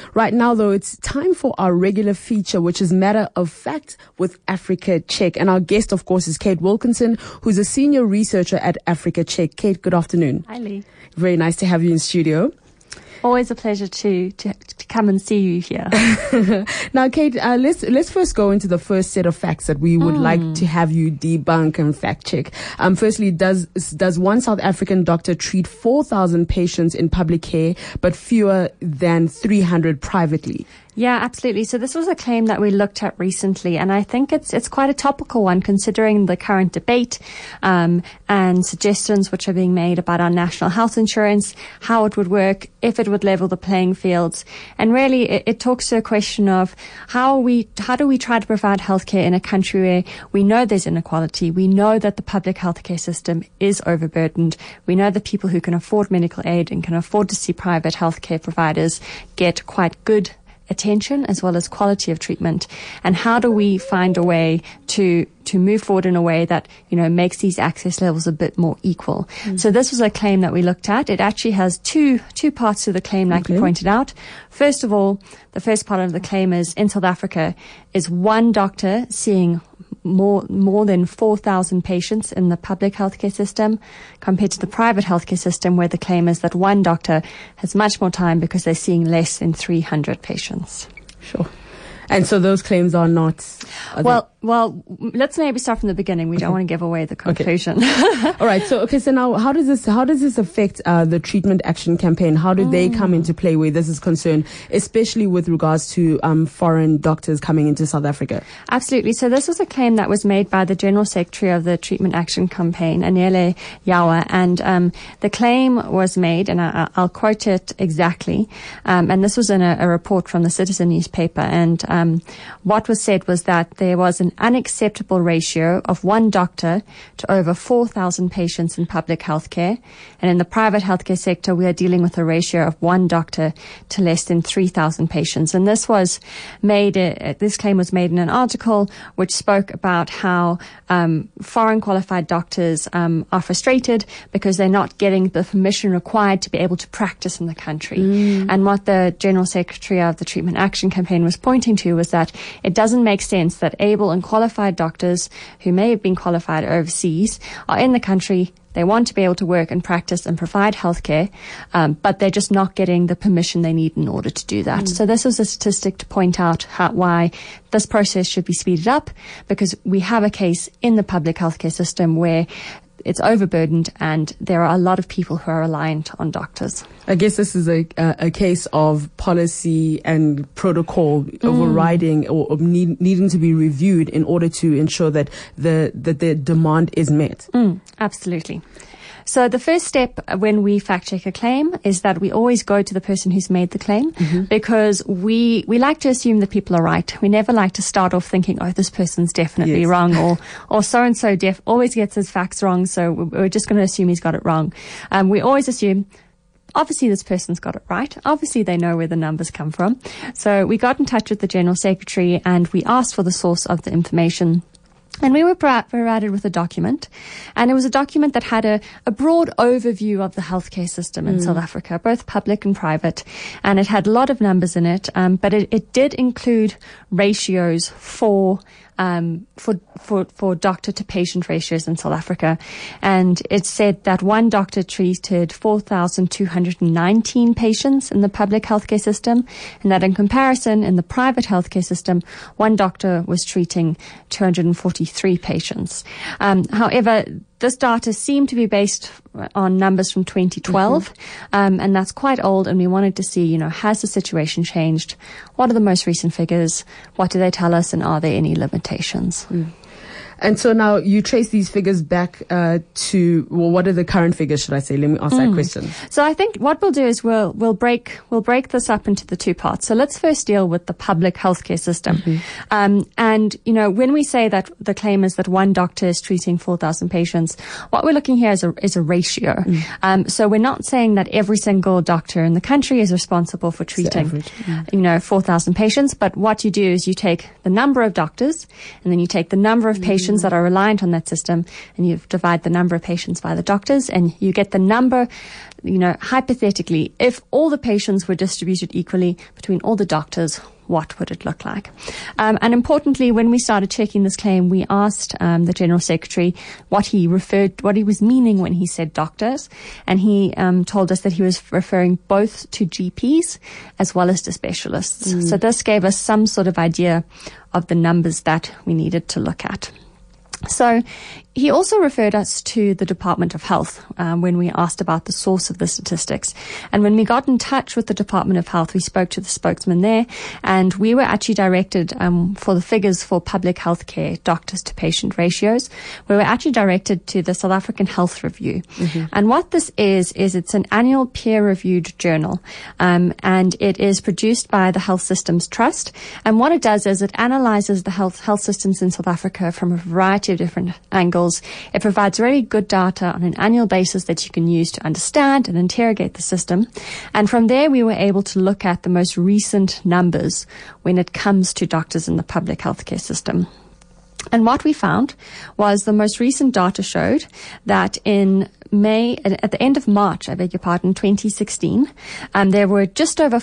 Right now, though, it's time for our regular feature, which is Matter of Fact with Africa Check. And our guest, of course, is Kate Wilkinson, who's a senior researcher at Africa Check. Kate, good afternoon. Hi, Lee. Very nice to have you in studio. Always a pleasure to come and see you here. Now, Kate, let's first go into the first set of facts that we would like to have you debunk and fact check. Firstly, does one South African doctor treat 4,000 patients in public care, but fewer than 300 privately? Yeah, absolutely. So this was a claim that we looked at recently, and I think it's quite a topical one considering the current debate and suggestions which are being made about our national health insurance, how it would work, if it would level the playing fields. And really, it talks to a question of how do we try to provide healthcare in a country where we know there's inequality, we know that the public healthcare system is overburdened, we know that people who can afford medical aid and can afford to see private healthcare providers get quite good attention as well as quality of treatment, and how do we find a way to move forward in a way that, you know, makes these access levels a bit more equal. So this was a claim that we looked at. It actually has two parts to the claim, like you pointed out. First of all, the first part of the claim is in South Africa is one doctor seeing more than 4,000 patients in the public healthcare system compared to the private healthcare system, where the claim is that one doctor has much more time because they're seeing less than 300 patients. Sure. And so those claims are not... Well, let's maybe start from the beginning. We don't want to give away the conclusion. All right. So now how does this affect the treatment action campaign? How do they come into play where this is concerned, especially with regards to foreign doctors coming into South Africa? Absolutely. So this was a claim that was made by the General Secretary of the Treatment Action Campaign, Anele Yawa, and the claim was made, and I'll quote it exactly, and this was in a report from the Citizen newspaper, and what was said was that there was an unacceptable ratio of one doctor to over 4,000 patients in public healthcare. And in the private healthcare sector, we are dealing with a ratio of one doctor to less than 3,000 patients. And this was made, this claim was made in an article which spoke about how foreign qualified doctors are frustrated because they're not getting the permission required to be able to practice in the country. And what the General Secretary of the Treatment Action Campaign was pointing to was that it doesn't make sense that able and qualified doctors who may have been qualified overseas are in the country. They want to be able to work and practice and provide healthcare, but they're just not getting the permission they need in order to do that. So this was a statistic to point out why this process should be speeded up, because we have a case in the public healthcare system where it's overburdened and there are a lot of people who are reliant on doctors. I guess this is a case of policy and protocol overriding or needing to be reviewed in order to ensure that the demand is met. Absolutely. So the first step when we fact check a claim is that we always go to the person who's made the claim, because we like to assume that people are right. We never like to start off thinking, oh, this person's definitely wrong, or so-and-so always gets his facts wrong, so we're just going to assume he's got it wrong. We always assume, obviously this person's got it right. Obviously they know where the numbers come from. So we got in touch with the General Secretary and we asked for the source of the information. And we were provided with a document, and it was a document that had a broad overview of the healthcare system in South Africa, both public and private, and it had a lot of numbers in it, but it did include ratios for doctor to patient ratios in South Africa. And it said that one doctor treated 4,219 patients in the public healthcare system, and that in comparison, in the private healthcare system, one doctor was treating 243 patients. However, this data seemed to be based on numbers from 2012, and that's quite old, and we wanted to see, has the situation changed? What are the most recent figures? What do they tell us, and are there any limitations? And so now you trace these figures back to, well, what are the current figures, should I say? Let me ask that question. So I think what we'll do is we'll break this up into the two parts. So let's first deal with the public healthcare system. And, when we say that the claim is that one doctor is treating 4,000 patients, what we're looking here is a ratio. So we're not saying that every single doctor in the country is responsible for treating, 4,000 patients. But what you do is you take the number of doctors and then you take the number of patients patients that are reliant on that system, and you divide the number of patients by the doctors, and you get the number, hypothetically, if all the patients were distributed equally between all the doctors, what would it look like? And importantly, when we started checking this claim, we asked the General Secretary what he was meaning when he said doctors, and he told us that he was referring both to GPs as well as to specialists. So this gave us some sort of idea of the numbers that we needed to look at. So he also referred us to the Department of Health when we asked about the source of the statistics. And when we got in touch with the Department of Health, we spoke to the spokesman there, and we were actually directed for the figures for public healthcare doctors to patient ratios. We were actually directed to the South African Health Review. And what this is it's an annual peer-reviewed journal, and it is produced by the Health Systems Trust. And what it does is it analyzes the health systems in South Africa from a variety of different angles. It provides really good data on an annual basis that you can use to understand and interrogate the system. And from there, we were able to look at the most recent numbers when it comes to doctors in the public healthcare system. And what we found was the most recent data showed that in at the end of March, 2016, there were just over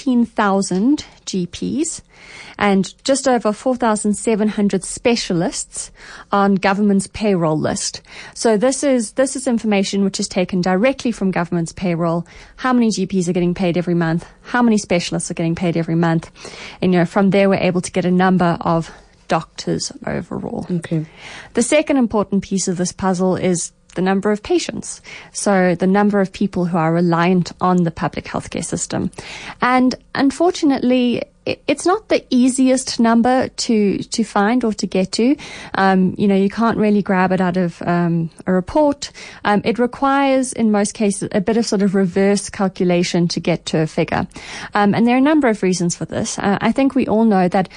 14,000 GPs and just over 4,700 specialists on government's payroll list. So this is information which is taken directly from government's payroll. How many GPs are getting paid every month? How many specialists are getting paid every month? And from there, we're able to get a number of doctors overall. Okay. The second important piece of this puzzle is the number of patients. So the number of people who are reliant on the public healthcare system. And unfortunately, it's not the easiest number to find or to get to. You can't really grab it out of a report. It requires, in most cases, a bit of sort of reverse calculation to get to a figure. And there are a number of reasons for this. I think we all know that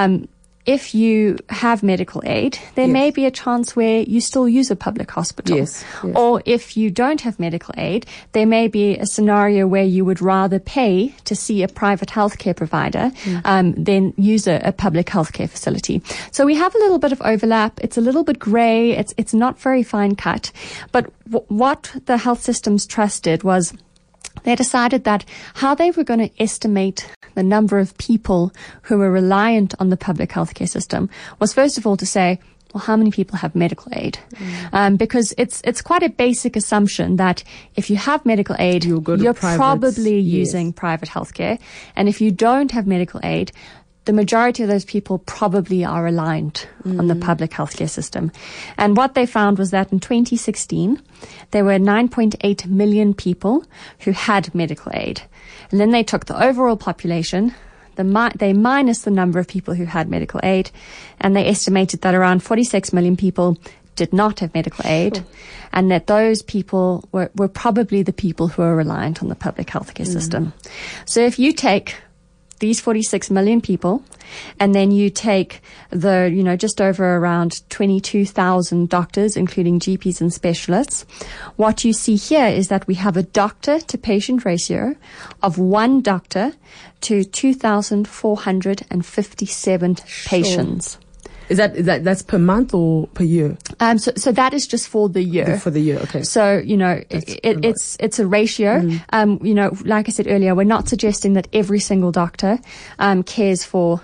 if you have medical aid, there may be a chance where you still use a public hospital. Yes. Or if you don't have medical aid, there may be a scenario where you would rather pay to see a private healthcare provider than use a public healthcare facility. So we have a little bit of overlap. It's a little bit grey. It's not very fine cut. But what the Health Systems Trust did was they decided that how they were going to estimate the number of people who were reliant on the public healthcare system was, first of all, to say, well, how many people have medical aid? Because it's quite a basic assumption that if you have medical aid, you're probably using private healthcare. And if you don't have medical aid, the majority of those people probably are reliant on the public healthcare system. And what they found was that in 2016, there were 9.8 million people who had medical aid. And then they took the overall population, they minus the number of people who had medical aid, and they estimated that around 46 million people did not have medical aid, and that those people were probably the people who are reliant on the public healthcare system. So if you take these 46 million people, and then you take the, just over around 22,000 doctors, including GPs and specialists, what you see here is that we have a doctor to patient ratio of 1 doctor to 2,457 patients. Is that's per month or per year? So that is just for the year. For the year, okay. So, it's a ratio. Like I said earlier, we're not suggesting that every single doctor cares for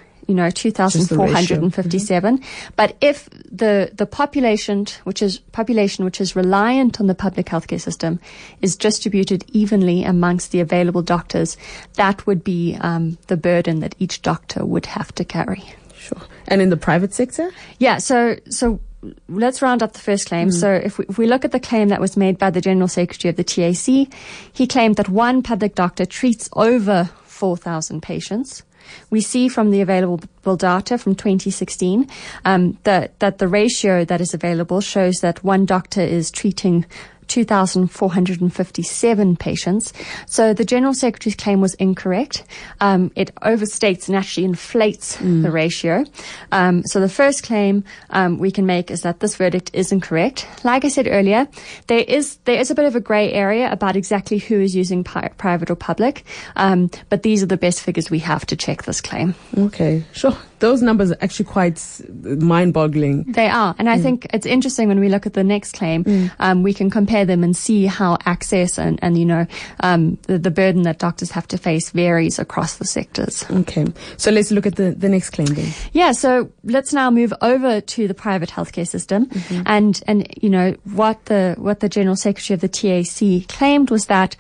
2,457. But if the population which is reliant on the public healthcare system is distributed evenly amongst the available doctors, that would be the burden that each doctor would have to carry. Sure. And in the private sector? Yeah, so let's round up the first claim. So if we look at the claim that was made by the General Secretary of the TAC, he claimed that one public doctor treats over 4,000 patients. We see from the available data from 2016 that the ratio that is available shows that one doctor is treating 2,457 patients. So the General Secretary's claim was incorrect. It overstates and actually inflates the ratio. So the first claim we can make is that this verdict is incorrect. Like I said earlier, there is a bit of a grey area about exactly who is using private or public, but these are the best figures we have to check this claim. Okay, sure. Those numbers are actually quite mind-boggling. They are. And I think it's interesting when we look at the next claim, we can compare them and see how access and the burden that doctors have to face varies across the sectors. Okay. So let's look at the next claim then. Yeah. So let's now move over to the private healthcare system. And what the General Secretary of the TAC claimed was that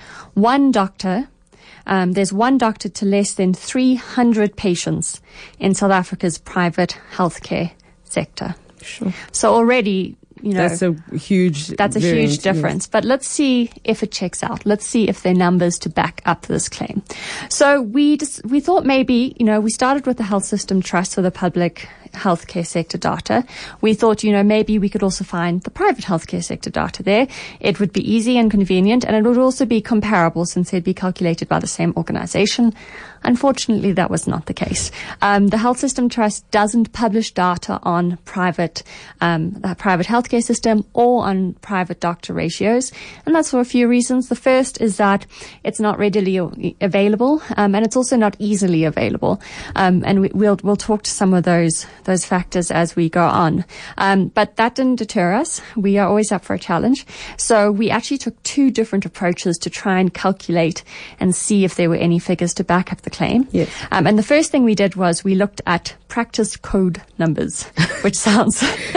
there's one doctor to less than 300 patients in South Africa's private healthcare sector. Sure. So already, that's a huge difference. Yes. But let's see if it checks out. Let's see if there are numbers to back up this claim. So we thought maybe, we started with the Health System Trust for the public healthcare sector data. We thought, maybe we could also find the private healthcare sector data there. It would be easy and convenient, and it would also be comparable since they'd be calculated by the same organization. Unfortunately, that was not the case. The Health System Trust doesn't publish data on the private healthcare system or on private doctor ratios, and that's for a few reasons. The first is that it's not readily available, and it's also not easily available. And we'll talk to some of those factors as we go on. But that didn't deter us. We are always up for a challenge. So we actually took two different approaches to try and calculate and see if there were any figures to back up the claim. Yes. And the first thing we did was we looked at practice code numbers, which sounds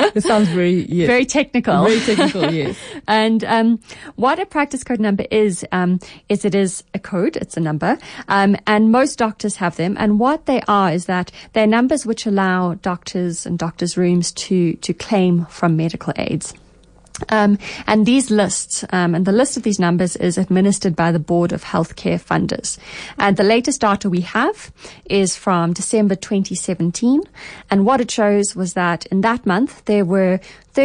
very technical. Very technical, yes. And what a practice code number is it is a code, it's a number, and most doctors have them. And what they are is that they're numbers which allow doctors and doctors' rooms to claim from medical aids. And these lists, and the list of these numbers is administered by the Board of Healthcare Funders. And the latest data we have is from December 2017. And what it shows was that in that month, there were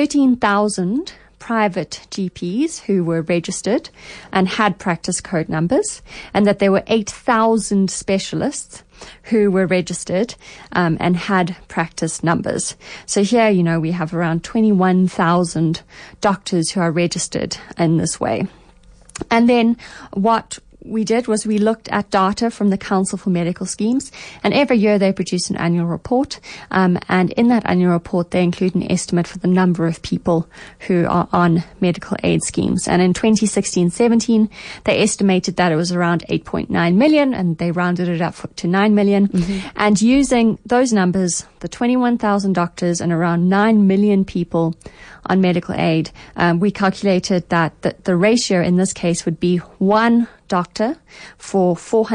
13,000 private GPs who were registered and had practice code numbers, and that there were 8,000 specialists who were registered and had practice numbers. So here, we have around 21,000 doctors who are registered in this way. And then what we did was we looked at data from the Council for Medical Schemes, and every year they produce an annual report, and in that annual report they include an estimate for the number of people who are on medical aid schemes. And in 2016-17 they estimated that it was around 8.9 million, and they rounded it up to 9 million. And using those numbers, the 21,000 doctors and around 9 million people on medical aid, we calculated that the ratio in this case would be one doctor for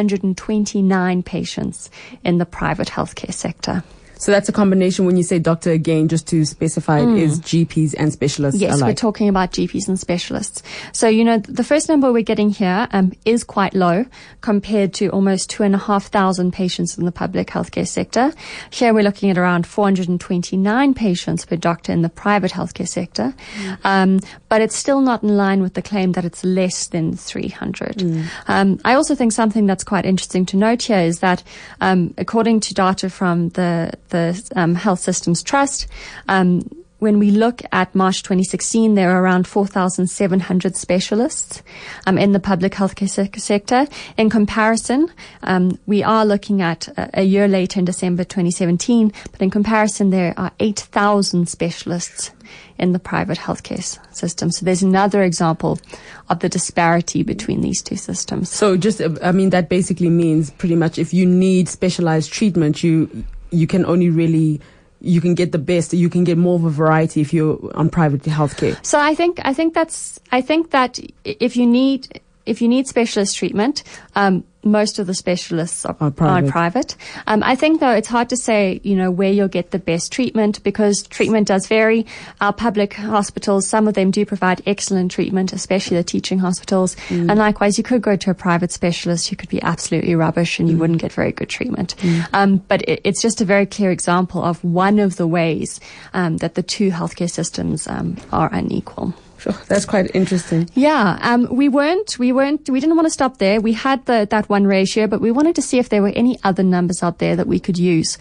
429 patients in the private healthcare sector. So that's a combination. When you say doctor, again, just to specify, it is GPs and specialists Yes, alike. We're talking about GPs and specialists. So, the first number we're getting here is quite low compared to almost 2,500 patients in the public healthcare sector. Here we're looking at around 429 patients per doctor in the private healthcare sector. But it's still not in line with the claim that it's less than 300. I also think something that's quite interesting to note here is that according to data from the Health Systems Trust, when we look at March 2016, there are around 4,700 specialists in the public healthcare sector. In comparison, we are looking at a year later in December 2017, but in comparison, there are 8,000 specialists in the private healthcare system. So there's another example of the disparity between these two systems. So that basically means pretty much if you need specialized treatment, you can only really, you can get the best, you can get more of a variety if you're on private healthcare. So I think that if you need specialist treatment, most of the specialists are private. I think, though, it's hard to say, where you'll get the best treatment, because treatment does vary. Our public hospitals, some of them do provide excellent treatment, especially the teaching hospitals. And likewise, you could go to a private specialist who could be absolutely rubbish and you wouldn't get very good treatment. But it's just a very clear example of one of the ways that the two healthcare systems are unequal. Sure, that's quite interesting. Yeah, we didn't want to stop there. We had that one ratio, but we wanted to see if there were any other numbers out there that we could use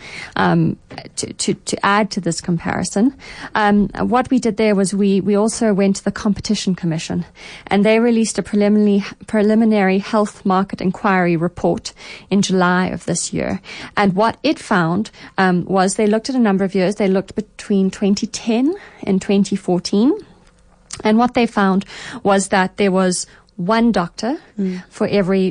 to add to this comparison. What we did there was we also went to the Competition Commission, and they released a preliminary health market inquiry report in July of this year. And what it found was they looked at a number of years. They looked between 2010 and 2014. And what they found was that there was one doctor for every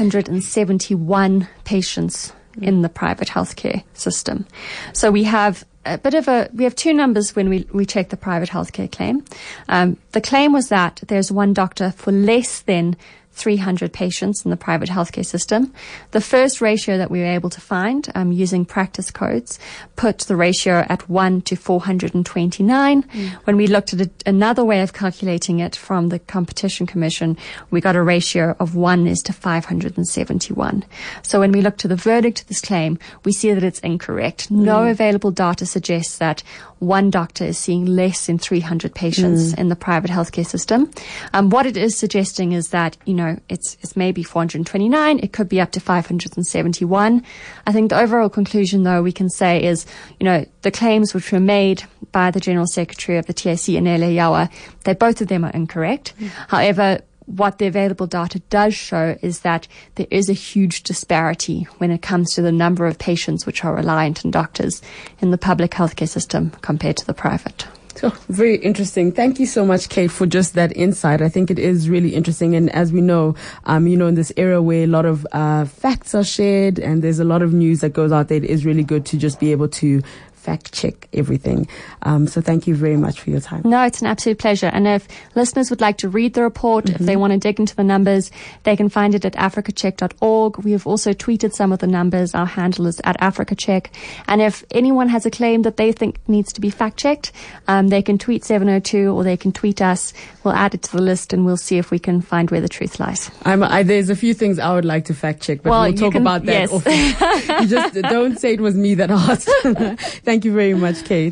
571 patients in the private healthcare system. So we have we have two numbers when we check the private healthcare claim. The claim was that there's one doctor for less than 300 patients in the private healthcare system. The first ratio that we were able to find using practice codes put the ratio at 1 to 429. When we looked at another way of calculating it from the Competition Commission, we got a ratio of 1 is to 571. So when we look to the verdict of this claim, we see that it's incorrect. No available data suggests that one doctor is seeing less than 300 patients in the private healthcare system. What it is suggesting is that, it's maybe 429. It could be up to 571. I think the overall conclusion, though, we can say is, the claims which were made by the General Secretary of the TAC, Anele Yawa, both of them are incorrect. However, what the available data does show is that there is a huge disparity when it comes to the number of patients which are reliant on doctors in the public healthcare system compared to the private. So, very interesting. Thank you so much, Kate, for just that insight. I think it is really interesting. And as we know, in this era where a lot of facts are shared and there's a lot of news that goes out there, it is really good to just be able to fact check everything. So thank you very much for your time. No, it's an absolute pleasure. And if listeners would like to read the report, if they want to dig into the numbers, they can find it at africacheck.org. We have also tweeted some of the numbers. Our handle is at africacheck. And if anyone has a claim that they think needs to be fact checked, they can tweet 702 or they can tweet us. We'll add it to the list and we'll see if we can find where the truth lies. There's a few things I would like to fact check, but we'll talk about that. Yes. You just don't say it was me that asked. Thank you very much, Kate.